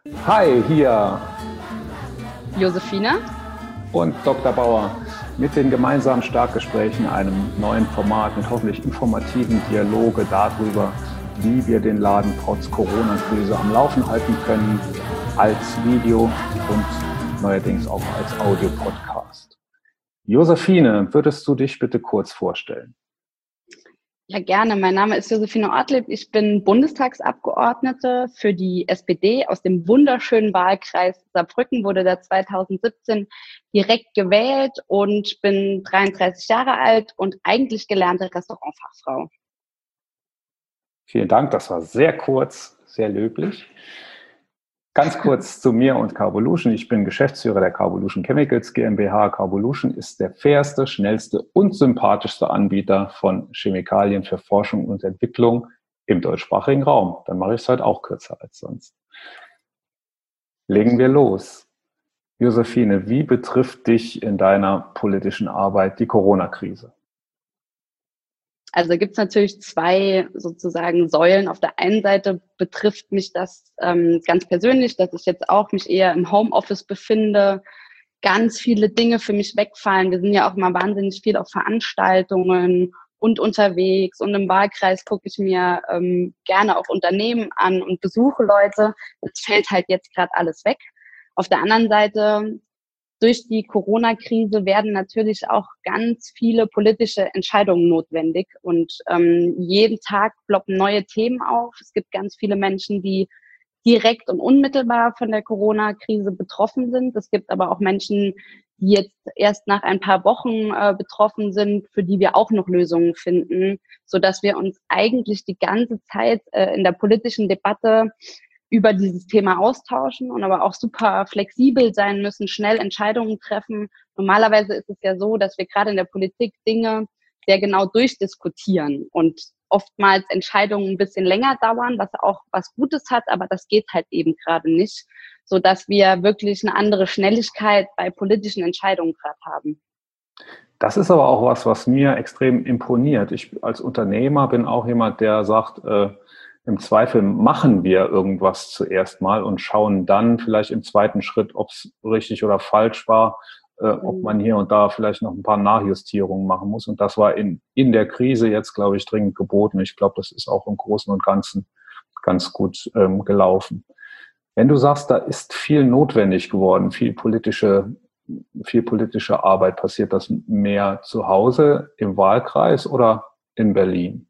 Hi, hier Josephine. und Dr. Bauer mit den gemeinsamen Startgesprächen, einem neuen Format mit hoffentlich informativen Dialoge darüber, wie wir den Laden trotz Corona-Krise am Laufen halten können, als Video und neuerdings auch als Audio-Podcast. Josephine, würdest du dich bitte kurz vorstellen? Ja, gerne. Mein Name ist Josephine Ortlieb. Ich bin Bundestagsabgeordnete für die SPD aus dem wunderschönen Wahlkreis Saarbrücken, wurde da 2017 direkt gewählt und bin 33 Jahre alt und eigentlich gelernte Restaurantfachfrau. Vielen Dank, das war sehr kurz, sehr löblich. Ganz kurz zu mir und Carvolution. Ich bin Geschäftsführer der Carvolution Chemicals GmbH. Carvolution ist der fairste, schnellste und sympathischste Anbieter von Chemikalien für Forschung und Entwicklung im deutschsprachigen Raum. Dann mache ich es heute auch kürzer als sonst. Legen wir los. Josephine, wie betrifft dich in deiner politischen Arbeit die Corona-Krise? Also gibt es natürlich zwei sozusagen Säulen. Auf der einen Seite betrifft mich das ganz persönlich, dass ich jetzt auch mich eher im Homeoffice befinde, ganz viele Dinge für mich wegfallen. Wir sind ja auch mal wahnsinnig viel auf Veranstaltungen und unterwegs. Und im Wahlkreis gucke ich mir gerne auch Unternehmen an und besuche Leute. Das fällt halt jetzt gerade alles weg. Auf der anderen Seite, durch die Corona-Krise werden natürlich auch ganz viele politische Entscheidungen notwendig. Und jeden Tag ploppen neue Themen auf. Es gibt ganz viele Menschen, die direkt und unmittelbar von der Corona-Krise betroffen sind. Es gibt aber auch Menschen, die jetzt erst nach ein paar Wochen betroffen sind, für die wir auch noch Lösungen finden, sodass wir uns eigentlich die ganze Zeit in der politischen Debatte über dieses Thema austauschen und aber auch super flexibel sein müssen, schnell Entscheidungen treffen. Normalerweise ist es ja so, dass wir gerade in der Politik Dinge sehr genau durchdiskutieren und oftmals Entscheidungen ein bisschen länger dauern, was auch was Gutes hat, aber das geht halt eben gerade nicht, so dass wir wirklich eine andere Schnelligkeit bei politischen Entscheidungen gerade haben. Das ist aber auch was mir extrem imponiert. Ich als Unternehmer bin auch jemand, der sagt, im Zweifel machen wir irgendwas zuerst mal und schauen dann vielleicht im zweiten Schritt, ob es richtig oder falsch war, ob man hier und da vielleicht noch ein paar Nachjustierungen machen muss. Und das war in der Krise jetzt, glaube ich, dringend geboten. Ich glaube, das ist auch im Großen und Ganzen ganz gut gelaufen. Wenn du sagst, da ist viel notwendig geworden, viel politische Arbeit, passiert das mehr zu Hause im Wahlkreis oder in Berlin?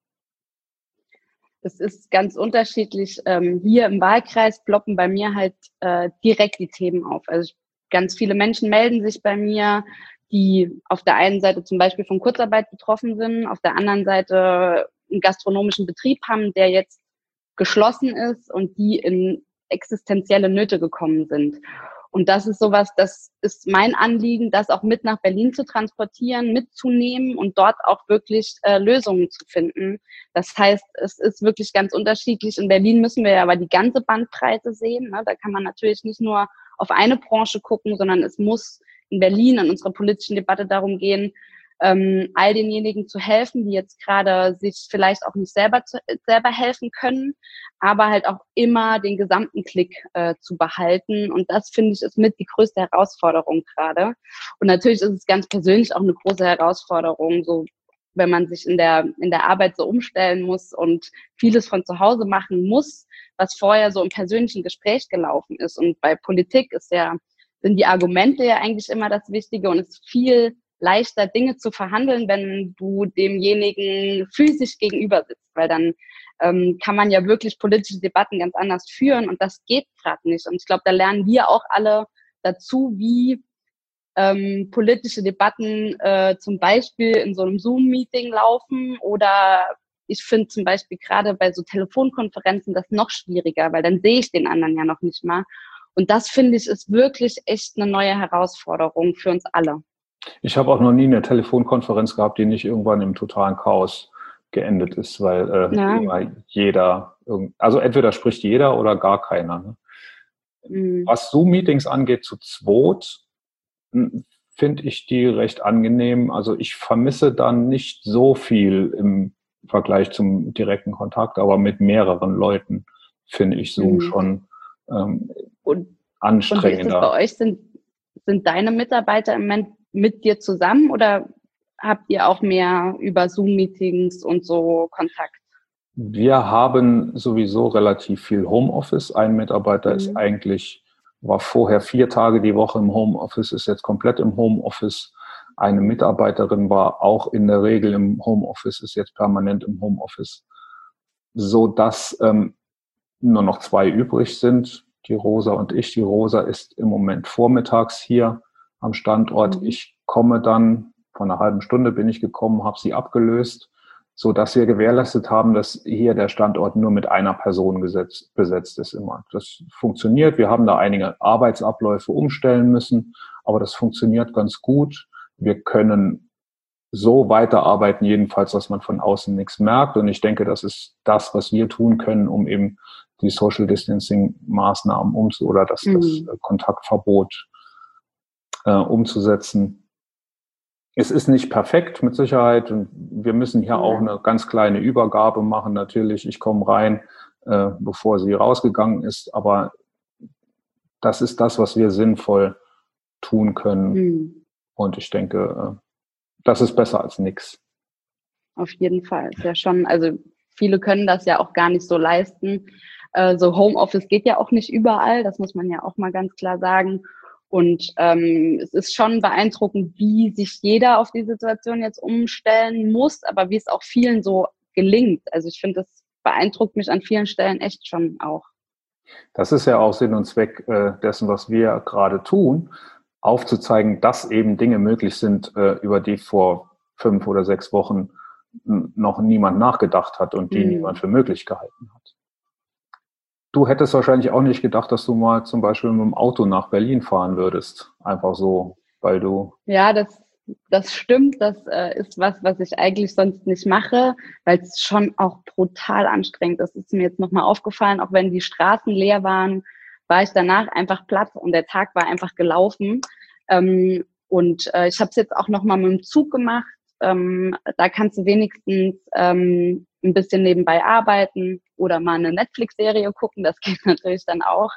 Es ist ganz unterschiedlich. Hier im Wahlkreis ploppen bei mir halt direkt die Themen auf. Also ganz viele Menschen melden sich bei mir, die auf der einen Seite zum Beispiel von Kurzarbeit betroffen sind, auf der anderen Seite einen gastronomischen Betrieb haben, der jetzt geschlossen ist und die in existenzielle Nöte gekommen sind. Und das ist sowas, das ist mein Anliegen, das auch mit nach Berlin zu transportieren, mitzunehmen und dort auch wirklich Lösungen zu finden. Das heißt, es ist wirklich ganz unterschiedlich. In Berlin müssen wir ja aber die ganze Bandbreite sehen. Ne? Da kann man natürlich nicht nur auf eine Branche gucken, sondern es muss in Berlin in unserer politischen Debatte darum gehen, all denjenigen zu helfen, die jetzt gerade sich vielleicht auch nicht selber helfen können, aber halt auch immer den gesamten Blick zu behalten. Und das, finde ich, ist mit die größte Herausforderung gerade. Und natürlich ist es ganz persönlich auch eine große Herausforderung, so wenn man sich in der Arbeit so umstellen muss und vieles von zu Hause machen muss, was vorher so im persönlichen Gespräch gelaufen ist. Und bei Politik sind die Argumente ja eigentlich immer das Wichtige und es ist viel leichter, Dinge zu verhandeln, wenn du demjenigen physisch gegenüber sitzt, weil dann kann man ja wirklich politische Debatten ganz anders führen und das geht gerade nicht. Und ich glaube, da lernen wir auch alle dazu, wie politische Debatten zum Beispiel in so einem Zoom-Meeting laufen oder ich finde zum Beispiel gerade bei so Telefonkonferenzen das noch schwieriger, weil dann sehe ich den anderen ja noch nicht mal. Und das, finde ich, ist wirklich echt eine neue Herausforderung für uns alle. Ich habe auch noch nie eine Telefonkonferenz gehabt, die nicht irgendwann im totalen Chaos geendet ist, weil immer jeder, also entweder spricht jeder oder gar keiner. Ne? Was Zoom-Meetings angeht, zu zweit, finde ich die recht angenehm. Also ich vermisse dann nicht so viel im Vergleich zum direkten Kontakt, aber mit mehreren Leuten finde ich Zoom schon Und wie ist das bei euch? Sind deine Mitarbeiter im Moment mit dir zusammen oder habt ihr auch mehr über Zoom-Meetings und so Kontakt? Wir haben sowieso relativ viel Homeoffice. Ein Mitarbeiter war vorher 4 Tage die Woche im Homeoffice, ist jetzt komplett im Homeoffice. Eine Mitarbeiterin war auch in der Regel im Homeoffice, ist jetzt permanent im Homeoffice, so dass nur noch 2 übrig sind, die Rosa und ich. Die Rosa ist im Moment vormittags hier am Standort. Ich komme dann, vor einer halben Stunde bin ich gekommen, habe sie abgelöst, so dass wir gewährleistet haben, dass hier der Standort nur mit einer Person besetzt ist immer. Das funktioniert. Wir haben da einige Arbeitsabläufe umstellen müssen, aber das funktioniert ganz gut. Wir können so weiterarbeiten, jedenfalls, dass man von außen nichts merkt. Und ich denke, das ist das, was wir tun können, um eben die Social Distancing Maßnahmen oder das Kontaktverbot umzusetzen. Es ist nicht perfekt, mit Sicherheit. Und wir müssen hier auch eine ganz kleine Übergabe machen. Natürlich, ich komme rein, bevor sie rausgegangen ist. Aber das ist das, was wir sinnvoll tun können. Und ich denke, das ist besser als nichts. Auf jeden Fall. Ist ja schon, also viele können das ja auch gar nicht so leisten. So Homeoffice geht ja auch nicht überall. Das muss man ja auch mal ganz klar sagen. Und es ist schon beeindruckend, wie sich jeder auf die Situation jetzt umstellen muss, aber wie es auch vielen so gelingt. Also ich finde, das beeindruckt mich an vielen Stellen echt schon auch. Das ist ja auch Sinn und Zweck dessen, was wir gerade tun, aufzuzeigen, dass eben Dinge möglich sind, über die vor 5 oder 6 Wochen noch niemand nachgedacht hat und die niemand für möglich gehalten hat. Du hättest wahrscheinlich auch nicht gedacht, dass du mal zum Beispiel mit dem Auto nach Berlin fahren würdest. Einfach so, weil du... Ja, das stimmt. Das ist was ich eigentlich sonst nicht mache, weil es schon auch brutal anstrengend ist. Das ist mir jetzt nochmal aufgefallen, auch wenn die Straßen leer waren, war ich danach einfach platt und der Tag war einfach gelaufen. Und ich habe es jetzt auch nochmal mit dem Zug gemacht. Da kannst du wenigstens ein bisschen nebenbei arbeiten oder mal eine Netflix-Serie gucken. Das geht natürlich dann auch.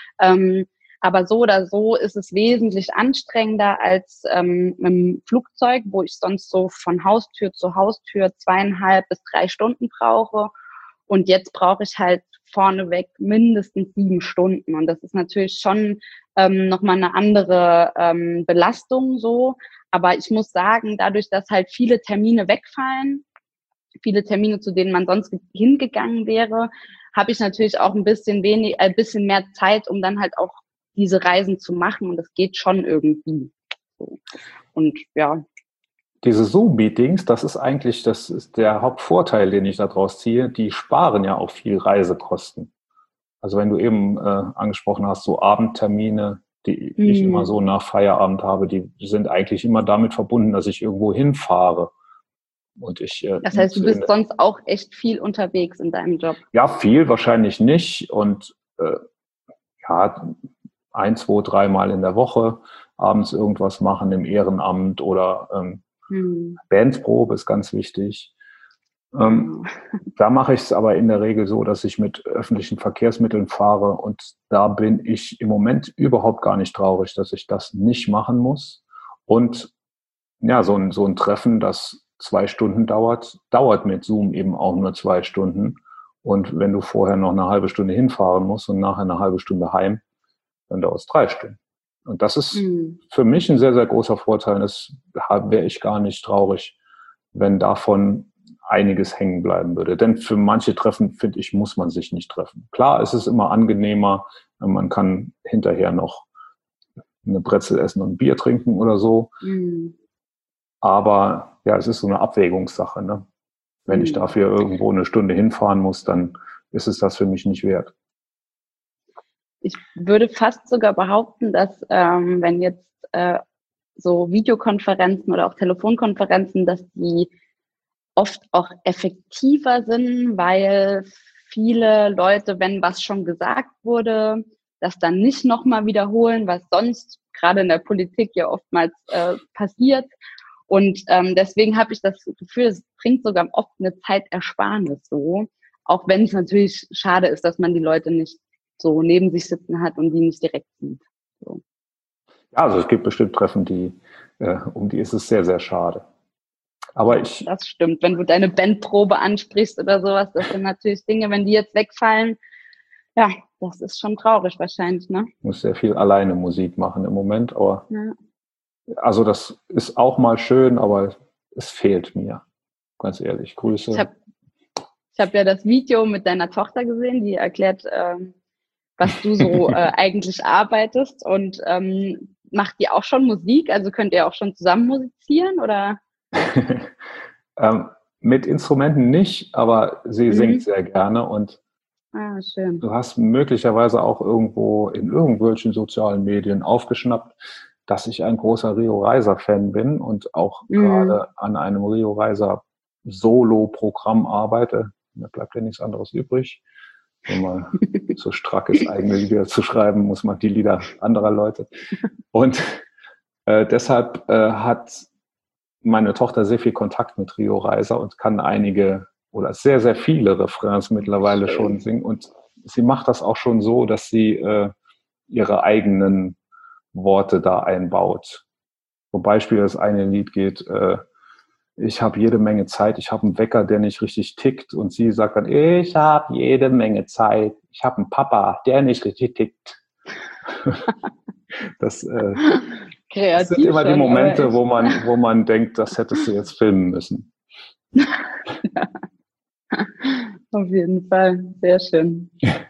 Aber so oder so ist es wesentlich anstrengender als mit dem Flugzeug, wo ich sonst so von Haustür zu Haustür 2,5 bis 3 Stunden brauche. Und jetzt brauche ich halt vorneweg mindestens 7 Stunden. Und das ist natürlich schon nochmal eine andere Belastung so. Aber ich muss sagen, dadurch, dass halt viele Termine wegfallen, viele Termine, zu denen man sonst hingegangen wäre, habe ich natürlich auch ein bisschen mehr Zeit, um dann halt auch diese Reisen zu machen. Und das geht schon irgendwie. So. Und ja. Diese Zoom-Meetings, das ist der Hauptvorteil, den ich daraus ziehe. Die sparen ja auch viel Reisekosten. Also wenn du eben angesprochen hast, so Abendtermine, die ich immer so nach Feierabend habe, die sind eigentlich immer damit verbunden, dass ich irgendwo hinfahre. Und das heißt, du bist sonst auch echt viel unterwegs in deinem Job? Ja, viel wahrscheinlich nicht. Und 1, 2, 3 Mal in der Woche abends irgendwas machen im Ehrenamt oder Bandprobe ist ganz wichtig. Da mache ich es aber in der Regel so, dass ich mit öffentlichen Verkehrsmitteln fahre und da bin ich im Moment überhaupt gar nicht traurig, dass ich das nicht machen muss. Und ja, so ein Treffen, das 2 Stunden dauert mit Zoom eben auch nur 2 Stunden. Und wenn du vorher noch eine halbe Stunde hinfahren musst und nachher eine halbe Stunde heim, dann dauert es 3 Stunden. Und das ist für mich ein sehr, sehr großer Vorteil. Das wäre ich gar nicht traurig, wenn davon einiges hängen bleiben würde. Denn für manche Treffen, finde ich, muss man sich nicht treffen. Klar, es ist immer angenehmer, man kann hinterher noch eine Brezel essen und ein Bier trinken oder so. Aber ja, es ist so eine Abwägungssache. Ne? Wenn ich dafür irgendwo eine Stunde hinfahren muss, dann ist es das für mich nicht wert. Ich würde fast sogar behaupten, dass wenn jetzt so Videokonferenzen oder auch Telefonkonferenzen, dass die oft auch effektiver sind, weil viele Leute, wenn was schon gesagt wurde, das dann nicht nochmal wiederholen, was sonst gerade in der Politik ja oftmals passiert. Und deswegen habe ich das Gefühl, es bringt sogar oft eine Zeitersparnis so, auch wenn es natürlich schade ist, dass man die Leute nicht so neben sich sitzen hat und die nicht direkt sieht. So. Ja, also es gibt bestimmt Treffen, um die ist es sehr, sehr schade. Aber das stimmt. Wenn du deine Bandprobe ansprichst oder sowas, das sind natürlich Dinge, wenn die jetzt wegfallen, ja, das ist schon traurig wahrscheinlich, ne? Ich muss sehr viel alleine Musik machen im Moment, aber also das ist auch mal schön, aber es fehlt mir, ganz ehrlich. Grüße. Ich hab ja das Video mit deiner Tochter gesehen, die erklärt, was du so eigentlich arbeitest, und macht die auch schon Musik? Also könnt ihr auch schon zusammen musizieren, oder? Mit Instrumenten nicht, aber sie singt sehr gerne, und schön. du hast möglicherweise auch irgendwo in irgendwelchen sozialen Medien aufgeschnappt, dass ich ein großer Rio Reiser-Fan bin und auch gerade an einem Rio Reiser Solo-Programm arbeite. Da bleibt ja nichts anderes übrig. Wenn man so strack ist, eigene Lieder zu schreiben, muss man die Lieder anderer Leute. Und deshalb hat meine Tochter sehr viel Kontakt mit Rio Reiser und kann einige oder sehr, sehr viele Refrains mittlerweile schon singen. Und sie macht das auch schon so, dass sie ihre eigenen Worte da einbaut. Zum Beispiel das eine Lied geht, ich habe jede Menge Zeit, ich habe einen Wecker, der nicht richtig tickt, und sie sagt dann, ich habe jede Menge Zeit, ich habe einen Papa, der nicht richtig tickt. Das sind immer die Momente, wo man denkt, das hättest du jetzt filmen müssen. Auf jeden Fall, sehr schön.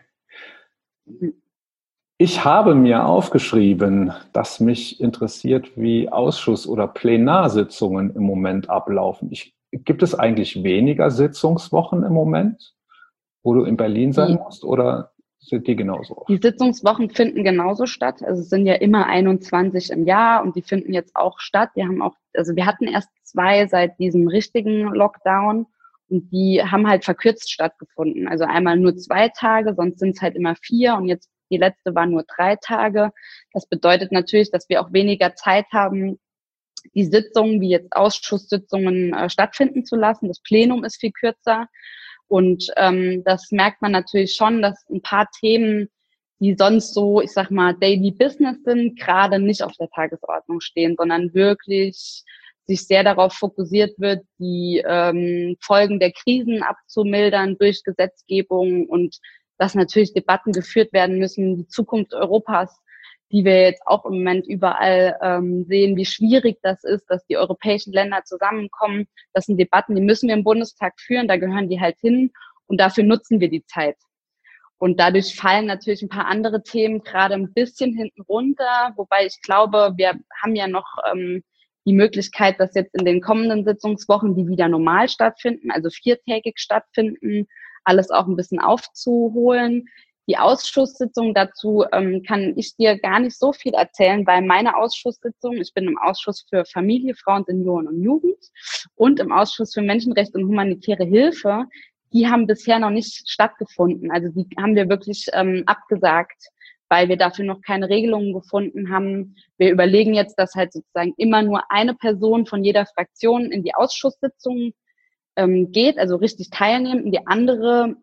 Ich habe mir aufgeschrieben, dass mich interessiert, wie Ausschuss- oder Plenarsitzungen im Moment ablaufen. Gibt es eigentlich weniger Sitzungswochen im Moment, wo du in Berlin sein musst, oder sind die genauso? Die Sitzungswochen finden genauso statt. Also es sind ja immer 21 im Jahr, und die finden jetzt auch statt. Wir hatten erst 2 seit diesem richtigen Lockdown, und die haben halt verkürzt stattgefunden. Also einmal nur 2 Tage, sonst sind es halt immer 4, und jetzt die letzte war nur 3 Tage. Das bedeutet natürlich, dass wir auch weniger Zeit haben, die Sitzungen, wie jetzt Ausschusssitzungen, stattfinden zu lassen. Das Plenum ist viel kürzer. Und das merkt man natürlich schon, dass ein paar Themen, die sonst so, ich sag mal, Daily Business sind, gerade nicht auf der Tagesordnung stehen, sondern wirklich sich sehr darauf fokussiert wird, die Folgen der Krisen abzumildern durch Gesetzgebung, und dass natürlich Debatten geführt werden müssen, die Zukunft Europas, die wir jetzt auch im Moment überall sehen, wie schwierig das ist, dass die europäischen Länder zusammenkommen. Das sind Debatten, die müssen wir im Bundestag führen, da gehören die halt hin, und dafür nutzen wir die Zeit. Und dadurch fallen natürlich ein paar andere Themen gerade ein bisschen hinten runter, wobei ich glaube, wir haben ja noch die Möglichkeit, dass jetzt in den kommenden Sitzungswochen, die wieder normal stattfinden, also 4-tägig stattfinden, alles auch ein bisschen aufzuholen. Die Ausschusssitzung dazu kann ich dir gar nicht so viel erzählen, weil meine Ausschusssitzung, ich bin im Ausschuss für Familie, Frauen, Senioren und Jugend und im Ausschuss für Menschenrechte und humanitäre Hilfe, die haben bisher noch nicht stattgefunden. Also die haben wir wirklich abgesagt, weil wir dafür noch keine Regelungen gefunden haben. Wir überlegen jetzt, dass halt sozusagen immer nur eine Person von jeder Fraktion in die Ausschusssitzung geht, also richtig teilnehmen, und die anderen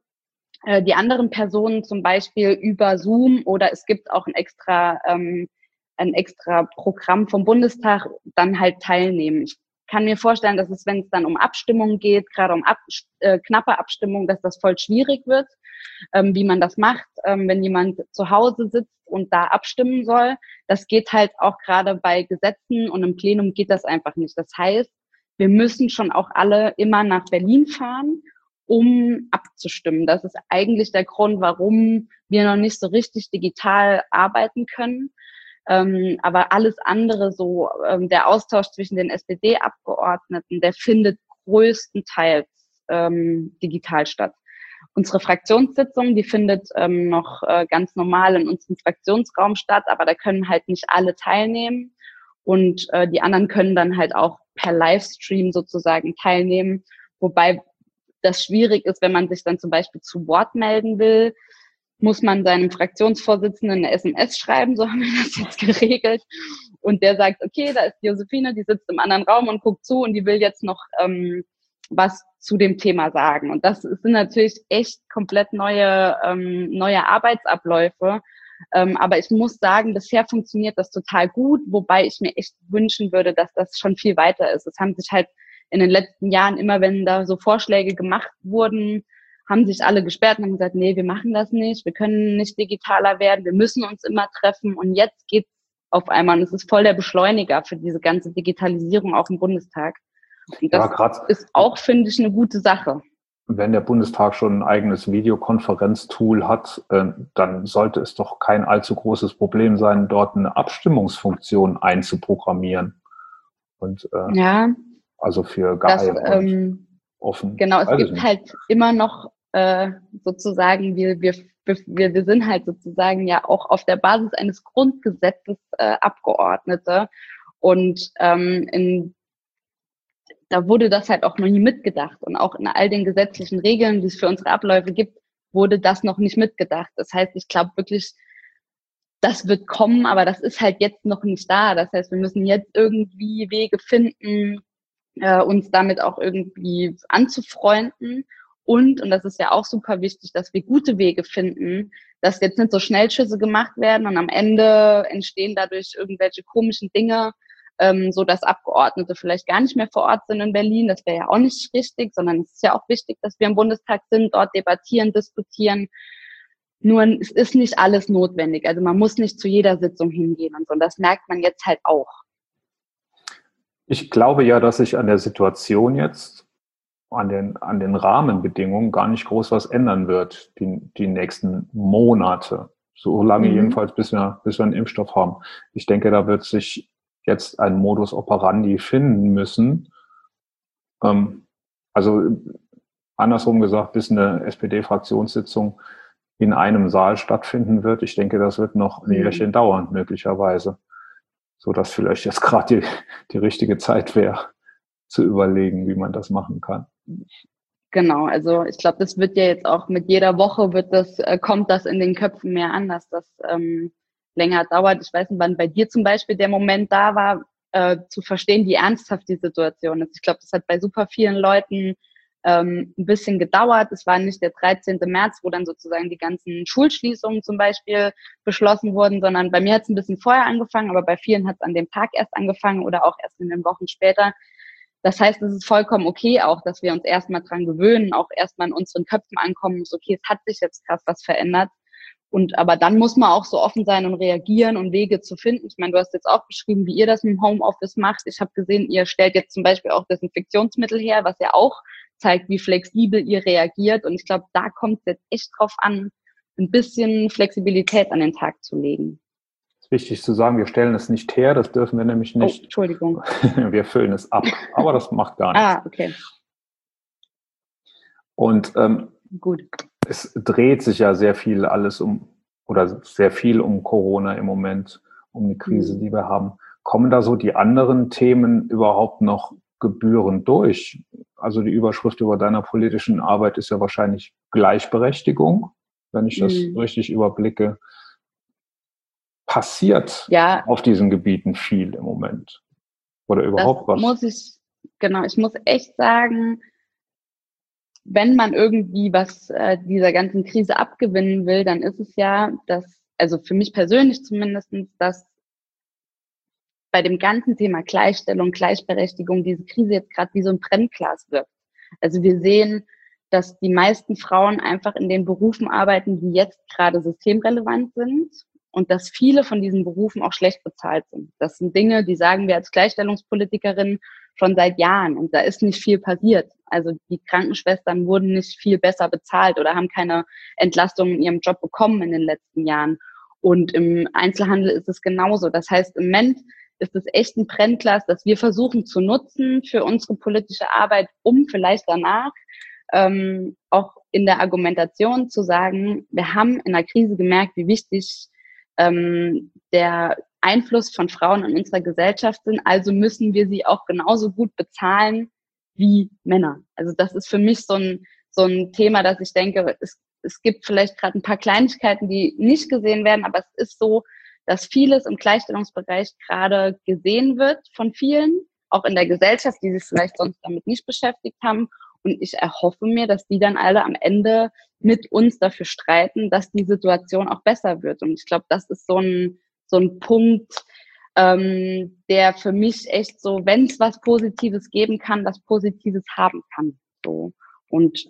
Personen zum Beispiel über Zoom, oder es gibt auch ein extra Programm vom Bundestag, dann halt teilnehmen. Ich kann mir vorstellen, dass es, wenn es dann um Abstimmungen geht, gerade um knappe Abstimmungen, dass das voll schwierig wird, wie man das macht, wenn jemand zu Hause sitzt und da abstimmen soll. Das geht halt auch gerade bei Gesetzen, und im Plenum geht das einfach nicht. Das heißt, wir müssen schon auch alle immer nach Berlin fahren, um abzustimmen. Das ist eigentlich der Grund, warum wir noch nicht so richtig digital arbeiten können. Aber alles andere, so der Austausch zwischen den SPD-Abgeordneten, der findet größtenteils digital statt. Unsere Fraktionssitzung, die findet noch ganz normal in unserem Fraktionsraum statt, aber da können halt nicht alle teilnehmen, und die anderen können dann halt auch per Livestream sozusagen teilnehmen, wobei das schwierig ist, wenn man sich dann zum Beispiel zu Wort melden will, muss man seinem Fraktionsvorsitzenden eine SMS schreiben, so haben wir das jetzt geregelt. Und der sagt, okay, da ist die Josephine, die sitzt im anderen Raum und guckt zu, und die will jetzt noch was zu dem Thema sagen. Und das sind natürlich echt komplett neue Arbeitsabläufe. Aber ich muss sagen, bisher funktioniert das total gut, wobei ich mir echt wünschen würde, dass das schon viel weiter ist. Es haben sich halt in den letzten Jahren immer, wenn da so Vorschläge gemacht wurden, haben sich alle gesperrt und haben gesagt, nee, wir machen das nicht, wir können nicht digitaler werden, wir müssen uns immer treffen. Und jetzt geht's auf einmal und es ist voll der Beschleuniger für diese ganze Digitalisierung auch im Bundestag. Und das ist auch, finde ich, eine gute Sache. Wenn der Bundestag schon ein eigenes Videokonferenztool hat, dann sollte es doch kein allzu großes Problem sein, dort eine Abstimmungsfunktion einzuprogrammieren. Und also für geheim und offen. Genau, es gibt halt immer noch sozusagen, wir sind halt sozusagen ja auch auf der Basis eines Grundgesetzes Abgeordnete. Und da wurde das halt auch noch nie mitgedacht. Und auch in all den gesetzlichen Regeln, die es für unsere Abläufe gibt, wurde das noch nicht mitgedacht. Das heißt, ich glaube wirklich, das wird kommen, aber das ist halt jetzt noch nicht da. Das heißt, wir müssen jetzt irgendwie Wege finden, uns damit auch irgendwie anzufreunden. Und das ist ja auch super wichtig, dass wir gute Wege finden, dass jetzt nicht so Schnellschüsse gemacht werden und am Ende entstehen dadurch irgendwelche komischen Dinge, so dass Abgeordnete vielleicht gar nicht mehr vor Ort sind in Berlin. Das wäre ja auch nicht richtig, sondern es ist ja auch wichtig, dass wir im Bundestag sind, dort debattieren, diskutieren. Nur es ist nicht alles notwendig. Also man muss nicht zu jeder Sitzung hingehen und so. Und das merkt man jetzt halt auch. Ich glaube ja, dass sich an der Situation jetzt, an den Rahmenbedingungen gar nicht groß was ändern wird, die nächsten Monate. So lange jedenfalls, bis wir einen Impfstoff haben. Ich denke, da wird sich jetzt ein Modus operandi finden müssen. Also andersrum gesagt, bis eine SPD-Fraktionssitzung in einem Saal stattfinden wird. Ich denke, das wird noch ein Jährchen dauern, möglicherweise. So dass vielleicht jetzt gerade die richtige Zeit wäre, zu überlegen, wie man das machen kann. Genau, also ich glaube, das wird ja jetzt auch mit jeder Woche kommt das in den Köpfen mehr an, dass das länger dauert. Ich weiß nicht, wann bei dir zum Beispiel der Moment da war, zu verstehen, wie ernsthaft die Situation ist. Ich glaube, das hat bei super vielen Leuten ein bisschen gedauert. Es war nicht der 13. März, wo dann sozusagen die ganzen Schulschließungen zum Beispiel beschlossen wurden, sondern bei mir hat es ein bisschen vorher angefangen, aber bei vielen hat es an dem Tag erst angefangen oder auch erst in den Wochen später. Das heißt, es ist vollkommen okay auch, dass wir uns erstmal dran gewöhnen, auch erstmal in unseren Köpfen ankommen, ist okay, es hat sich jetzt krass was verändert. Aber dann muss man auch so offen sein und reagieren und Wege zu finden. Ich meine, du hast jetzt auch beschrieben, wie ihr das mit dem Homeoffice macht. Ich habe gesehen, ihr stellt jetzt zum Beispiel auch Desinfektionsmittel her, was ja auch zeigt, wie flexibel ihr reagiert. Und ich glaube, da kommt es jetzt echt drauf an, ein bisschen Flexibilität an den Tag zu legen. Wichtig zu sagen, wir stellen es nicht her, das dürfen wir nämlich nicht. Oh, Entschuldigung. Wir füllen es ab, aber das macht gar nichts. Okay. Und gut. Es dreht sich ja sehr viel um Corona im Moment, um die Krise, die wir haben. Kommen da so die anderen Themen überhaupt noch gebührend durch? Also die Überschrift über deiner politischen Arbeit ist ja wahrscheinlich Gleichberechtigung, wenn ich das richtig überblicke. Passiert auf diesen Gebieten viel im Moment? Oder überhaupt was? Ich muss echt sagen, wenn man irgendwie was dieser ganzen Krise abgewinnen will, dann ist es ja, also für mich persönlich zumindest, dass bei dem ganzen Thema Gleichstellung, Gleichberechtigung diese Krise jetzt gerade wie so ein Brennglas wirkt. Also wir sehen, dass die meisten Frauen einfach in den Berufen arbeiten, die jetzt gerade systemrelevant sind und dass viele von diesen Berufen auch schlecht bezahlt sind. Das sind Dinge, die sagen wir als Gleichstellungspolitikerin schon seit Jahren und da ist nicht viel passiert. Also die Krankenschwestern wurden nicht viel besser bezahlt oder haben keine Entlastung in ihrem Job bekommen in den letzten Jahren. Und im Einzelhandel ist es genauso. Das heißt, im Moment ist es echt ein Brennglas, das wir versuchen zu nutzen für unsere politische Arbeit, um vielleicht danach auch in der Argumentation zu sagen, wir haben in der Krise gemerkt, wie wichtig der Einfluss von Frauen in unserer Gesellschaft sind, also müssen wir sie auch genauso gut bezahlen wie Männer. Also das ist für mich so ein Thema, dass ich denke, es gibt vielleicht gerade ein paar Kleinigkeiten, die nicht gesehen werden, aber es ist so, dass vieles im Gleichstellungsbereich gerade gesehen wird von vielen, auch in der Gesellschaft, die sich vielleicht sonst damit nicht beschäftigt haben. Und ich erhoffe mir, dass die dann alle am Ende mit uns dafür streiten, dass die Situation auch besser wird. Und ich glaube, das ist so ein Punkt, der für mich echt so, wenn es was Positives geben kann, was Positives haben kann. So. Und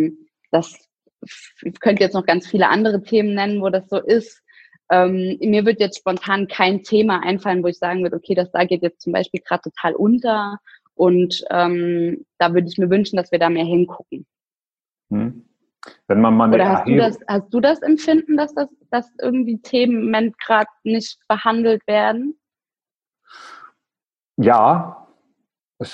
ich könnte jetzt noch ganz viele andere Themen nennen, wo das so ist. Mir wird jetzt spontan kein Thema einfallen, wo ich sagen würde, okay, da geht jetzt zum Beispiel gerade total unter. Und da würde ich mir wünschen, dass wir da mehr hingucken. Wenn man mal Oder hast du das Empfinden, dass irgendwie Themen im Moment gerade nicht behandelt werden? Ja, es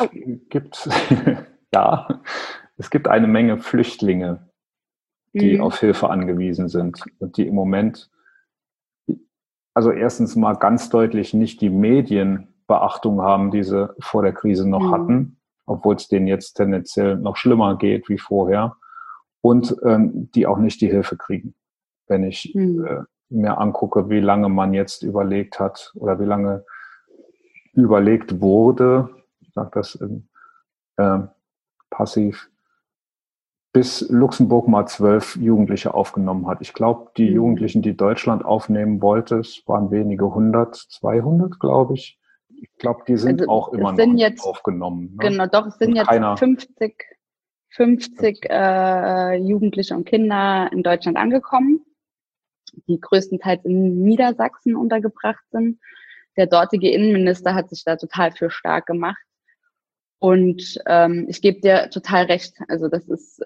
gibt eine Menge Flüchtlinge, die auf Hilfe angewiesen sind und die im Moment, also erstens mal ganz deutlich nicht die Medienbeachtung haben, die sie vor der Krise noch hatten, obwohl es denen jetzt tendenziell noch schlimmer geht wie vorher, und die auch nicht die Hilfe kriegen. Wenn ich mir angucke, wie lange man jetzt überlegt hat oder wie lange überlegt wurde, ich sage das passiv, bis Luxemburg mal 12 Jugendliche aufgenommen hat. Ich glaube, die Jugendlichen, die Deutschland aufnehmen wollte, es waren wenige 100, 200, glaube ich. Ich glaube, die sind also auch immer noch nicht aufgenommen. Ne? Genau, doch, es sind jetzt 50 Jugendliche und Kinder in Deutschland angekommen, die größtenteils in Niedersachsen untergebracht sind. Der dortige Innenminister hat sich da total für stark gemacht. Und ich gebe dir total recht. Also das ist,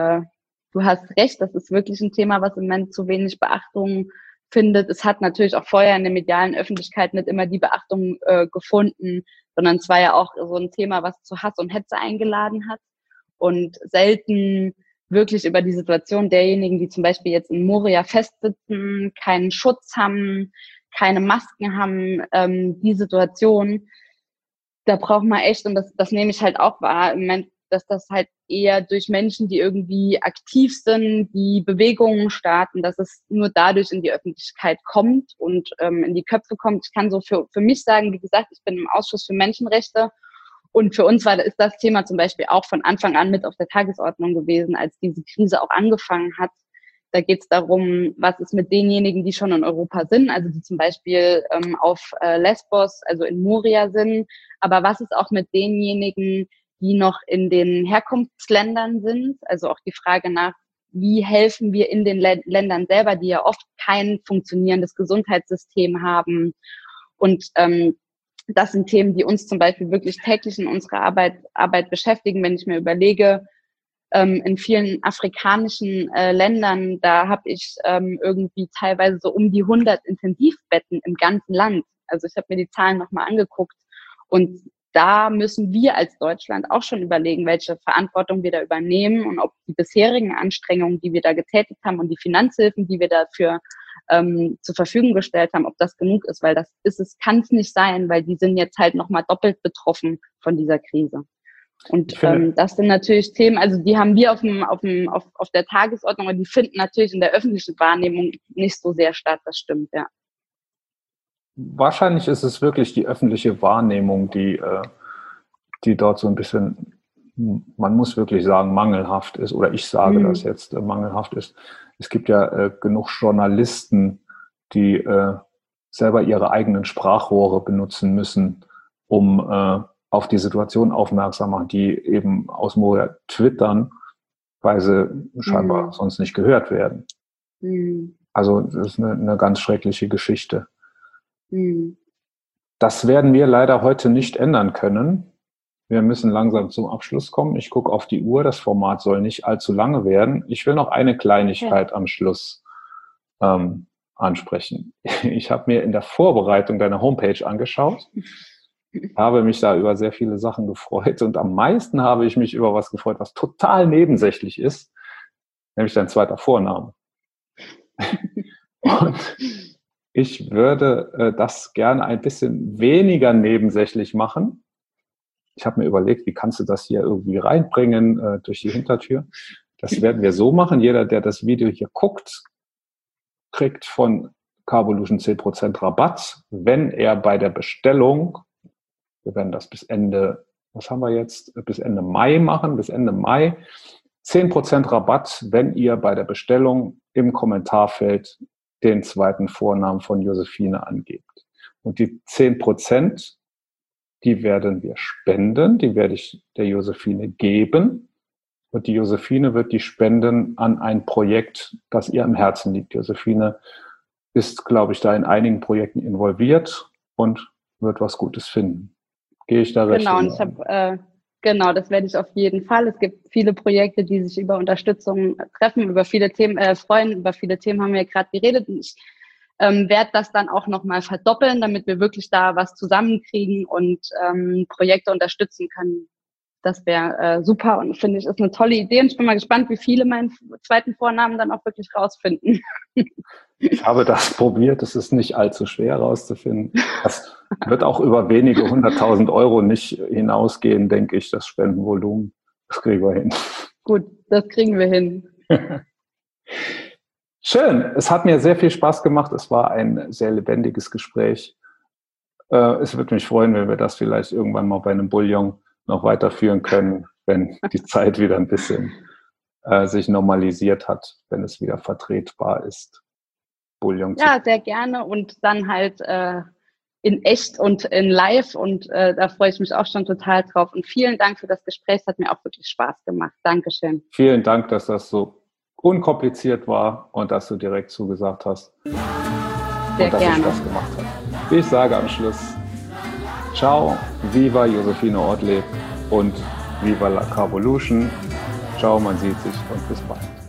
du hast recht, das ist wirklich ein Thema, was im Moment zu wenig Beachtung findet. Es hat natürlich auch vorher in der medialen Öffentlichkeit nicht immer die Beachtung gefunden, sondern es war ja auch so ein Thema, was zu Hass und Hetze eingeladen hat und selten wirklich über die Situation derjenigen, die zum Beispiel jetzt in Moria festsitzen, keinen Schutz haben, keine Masken haben, die Situation, da braucht man echt, und das nehme ich halt auch wahr, im Moment, dass das halt eher durch Menschen, die irgendwie aktiv sind, die Bewegungen starten, dass es nur dadurch in die Öffentlichkeit kommt und in die Köpfe kommt. Ich kann so für mich sagen, wie gesagt, ich bin im Ausschuss für Menschenrechte und für uns ist das Thema zum Beispiel auch von Anfang an mit auf der Tagesordnung gewesen, als diese Krise auch angefangen hat. Da geht es darum, was ist mit denjenigen, die schon in Europa sind, also die zum Beispiel auf Lesbos, also in Moria sind. Aber was ist auch mit denjenigen, die noch in den Herkunftsländern sind? Also auch die Frage nach, wie helfen wir in den Ländern selber, die ja oft kein funktionierendes Gesundheitssystem haben. Und das sind Themen, die uns zum Beispiel wirklich täglich in unserer Arbeit beschäftigen. Wenn ich mir überlege, in vielen afrikanischen Ländern, da habe ich irgendwie teilweise so um die 100 Intensivbetten im ganzen Land. Also ich habe mir die Zahlen nochmal angeguckt. Und da müssen wir als Deutschland auch schon überlegen, welche Verantwortung wir da übernehmen und ob die bisherigen Anstrengungen, die wir da getätigt haben und die Finanzhilfen, die wir dafür zur Verfügung gestellt haben, ob das genug ist, weil kann es nicht sein, weil die sind jetzt halt nochmal doppelt betroffen von dieser Krise. Und das sind natürlich Themen, also die haben wir auf der Tagesordnung, aber die finden natürlich in der öffentlichen Wahrnehmung nicht so sehr statt, das stimmt, ja. Wahrscheinlich ist es wirklich die öffentliche Wahrnehmung, die dort so ein bisschen, man muss wirklich sagen, mangelhaft ist, oder ich sage das jetzt, mangelhaft ist. Es gibt ja genug Journalisten, die selber ihre eigenen Sprachrohre benutzen müssen, um auf die Situation aufmerksam machen, die eben aus Moria twittern, weil sie scheinbar sonst nicht gehört werden. Also das ist eine ganz schreckliche Geschichte. Das werden wir leider heute nicht ändern können. Wir müssen langsam zum Abschluss kommen. Ich gucke auf die Uhr. Das Format soll nicht allzu lange werden. Ich will noch eine Kleinigkeit am Schluss ansprechen. Ich habe mir in der Vorbereitung deine Homepage angeschaut, habe mich da über sehr viele Sachen gefreut und am meisten habe ich mich über was gefreut, was total nebensächlich ist, nämlich dein zweiter Vorname. Und ich würde das gerne ein bisschen weniger nebensächlich machen. Ich habe mir überlegt, wie kannst du das hier irgendwie reinbringen durch die Hintertür. Das werden wir so machen. Jeder, der das Video hier guckt, kriegt von Carvolution 10% Rabatt, wenn er bei der Bestellung, wir werden das bis Ende was haben wir jetzt, bis Ende Mai machen, bis Ende Mai 10% Rabatt, wenn ihr bei der Bestellung im Kommentarfeld den zweiten Vornamen von Josephine angebt. Und die 10%, die werden wir spenden, die werde ich der Josephine geben. Und die Josephine wird die spenden an ein Projekt, das ihr am Herzen liegt. Josephine ist, glaube ich, da in einigen Projekten involviert und wird was Gutes finden. Gehe ich da recht? Genau, und ich habe, genau, das werde ich auf jeden Fall. Es gibt viele Projekte, die sich über Unterstützung treffen, über viele Themen freuen. Über viele Themen haben wir gerade geredet. Und ich werde das dann auch nochmal verdoppeln, damit wir wirklich da was zusammenkriegen und Projekte unterstützen können. Das wäre super und finde ich, ist eine tolle Idee. Und ich bin mal gespannt, wie viele meinen zweiten Vornamen dann auch wirklich rausfinden. Ich habe das probiert, es ist nicht allzu schwer rauszufinden. Das wird auch über wenige 100.000 Euro nicht hinausgehen, denke ich, das Spendenvolumen. Das kriegen wir hin. Gut, das kriegen wir hin. Schön, es hat mir sehr viel Spaß gemacht. Es war ein sehr lebendiges Gespräch. Es würde mich freuen, wenn wir das vielleicht irgendwann mal bei einem Bouillon noch weiterführen können, wenn die Zeit wieder ein bisschen sich normalisiert hat, wenn es wieder vertretbar ist. Bouillon ja, sehr gerne und dann halt in echt und in live und da freue ich mich auch schon total drauf. Und vielen Dank für das Gespräch, es hat mir auch wirklich Spaß gemacht. Dankeschön. Vielen Dank, dass das so unkompliziert war und dass du direkt zugesagt hast. Sehr und dass gerne. Es Spaß gemacht hat. Ich sage am Schluss, ciao, viva Josephine Ortlieb und viva la Carvolution. Ciao, man sieht sich und bis bald.